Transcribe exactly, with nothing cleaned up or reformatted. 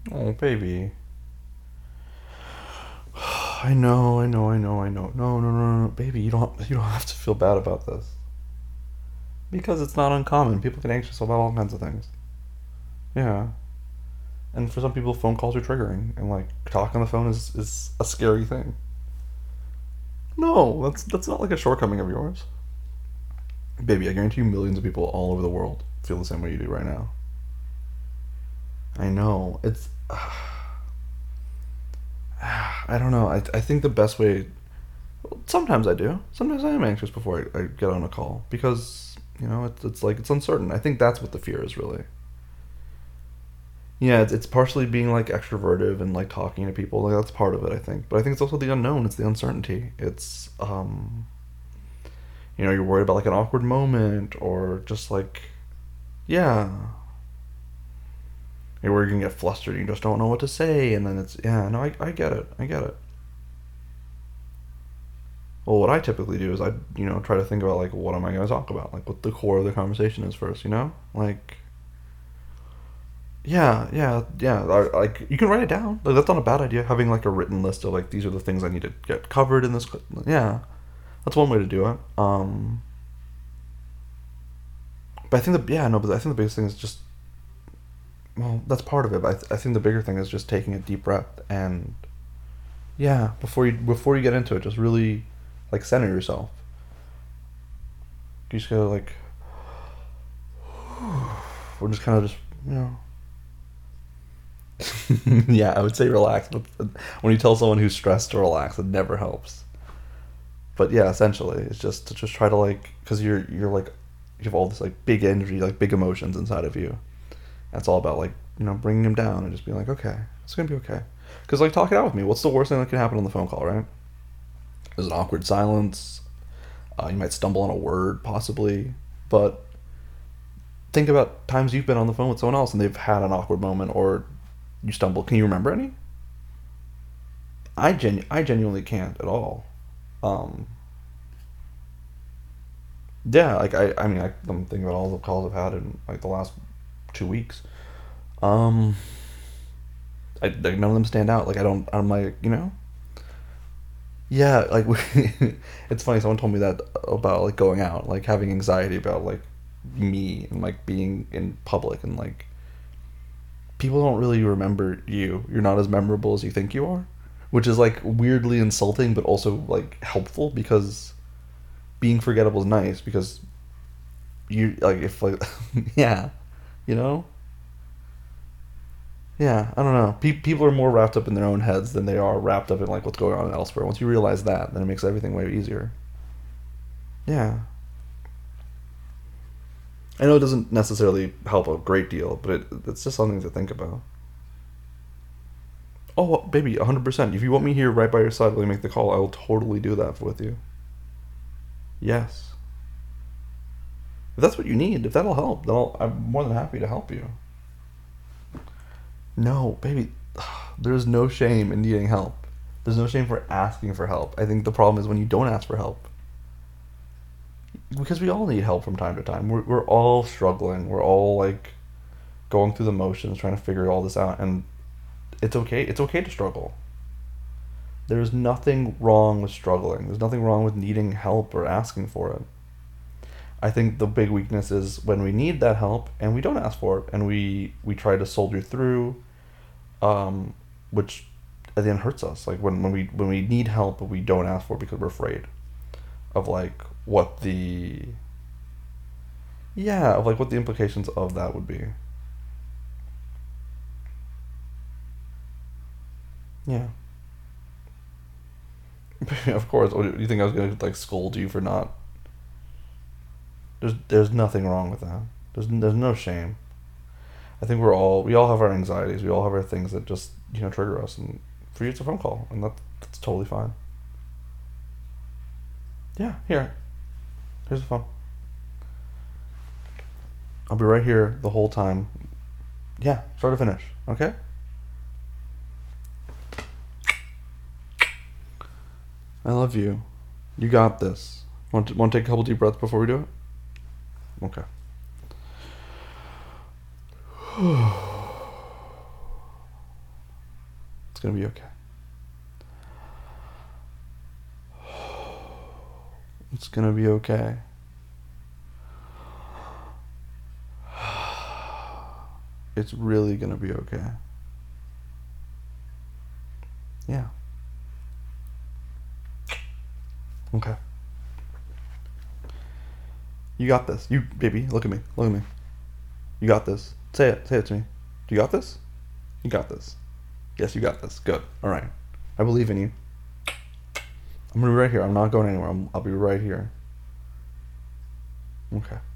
Oh, baby. I know, I know, I know, I know. No, no, no, no, no. Baby, you don't you don't have to feel bad about this. Because it's not uncommon. People get anxious about all kinds of things. Yeah. And for some people phone calls are triggering and like talking on the phone is, is a scary thing. No, that's that's not like a shortcoming of yours. Baby, I guarantee you millions of people all over the world feel the same way you do right now. I know. It's I don't know. I, I think the best way. Sometimes I do. Sometimes I am anxious before I, I get on a call because you know it's it's like it's uncertain. I think that's what the fear is really. Yeah, it's, it's partially being like extroverted and like talking to people. Like that's part of it, I think. But I think it's also the unknown. It's the uncertainty. It's um, you know, you're worried about like an awkward moment or just like yeah, you're worried you can get flustered. And you just don't know what to say, and then it's yeah. No, I I get it. I get it. Well, what I typically do is I, you know, try to think about like what am I going to talk about, like what the core of the conversation is first, you know, like yeah, yeah, yeah. I, like you can write it down. Like that's not a bad idea. Having like a written list of like these are the things I need to get covered in this. Yeah, that's one way to do it. Um, but I think the yeah no, but I think the biggest thing is just well that's part of it. But I, th- I think the bigger thing is just taking a deep breath and yeah before you before you get into it, just really like center yourself. You just gotta like we're just kind of just you know yeah, I would say relax. But when you tell someone who's stressed to relax, it never helps. But yeah, essentially, it's just to just try to like, because you're you're like, you have all this like big energy, like big emotions inside of you. That's all about like you know bringing them down and just being like, okay, it's gonna be okay. Because like talk it out with me. What's the worst thing that can happen on the phone call, right? There's an awkward silence. Uh, you might stumble on a word, possibly. But think about times you've been on the phone with someone else and they've had an awkward moment or you stumble. Can you remember any? I genu- I genuinely can't at all. Um, yeah, like I, I mean, I, I'm thinking about all the calls I've had in like the last two weeks. Um, I, like, none of them stand out. Like I don't, I'm like, you know, yeah, like it's funny. Someone told me that about like going out, like having anxiety about like me and like being in public and like people don't really remember you. You're not as memorable as you think you are, which is like weirdly insulting, but also like helpful because being forgettable is nice because you like if like yeah, you know yeah I don't know. Pe- people are more wrapped up in their own heads than they are wrapped up in like what's going on elsewhere. Once you realize that, then it makes everything way easier. Yeah, I know it doesn't necessarily help a great deal, but it, it's just something to think about. Oh, baby, one hundred percent. If you want me here right by your side while you make the call, I will totally do that with you. Yes. If that's what you need, if that'll help, then I'll, I'm more than happy to help you. No, baby, there's no shame in needing help. There's no shame for asking for help. I think the problem is when you don't ask for help. Because we all need help from time to time. We're, we're all struggling. We're all like going through the motions, trying to figure all this out. And it's okay. It's okay to struggle. There's nothing wrong with struggling. There's nothing wrong with needing help or asking for it. I think the big weakness is when we need that help and we don't ask for it and we we try to soldier through, um, which at the end hurts us. Like when, when we when we need help but we don't ask for it because we're afraid of like what the yeah of like what the implications of that would be. Yeah, of course. What, do you think I was gonna like scold you for not? There's there's nothing wrong with that. There's there's no shame. I think we're all we all have our anxieties. We all have our things that just you know trigger us. And for you, it's a phone call, and that that's totally fine. Yeah, here, here's the phone. I'll be right here the whole time. Yeah, start to finish. Okay. I love you. You got this. Want to, want to take a couple deep breaths before we do it? Okay. It's gonna be okay. It's gonna be okay. It's really gonna be okay. Yeah. Okay. You got this. You, baby, look at me. Look at me. You got this. Say it. Say it to me. Do you got this? You got this. Yes, you got this. Good. All right. I believe in you. I'm gonna be right here. I'm not going anywhere. I'm, I'll be right here. Okay.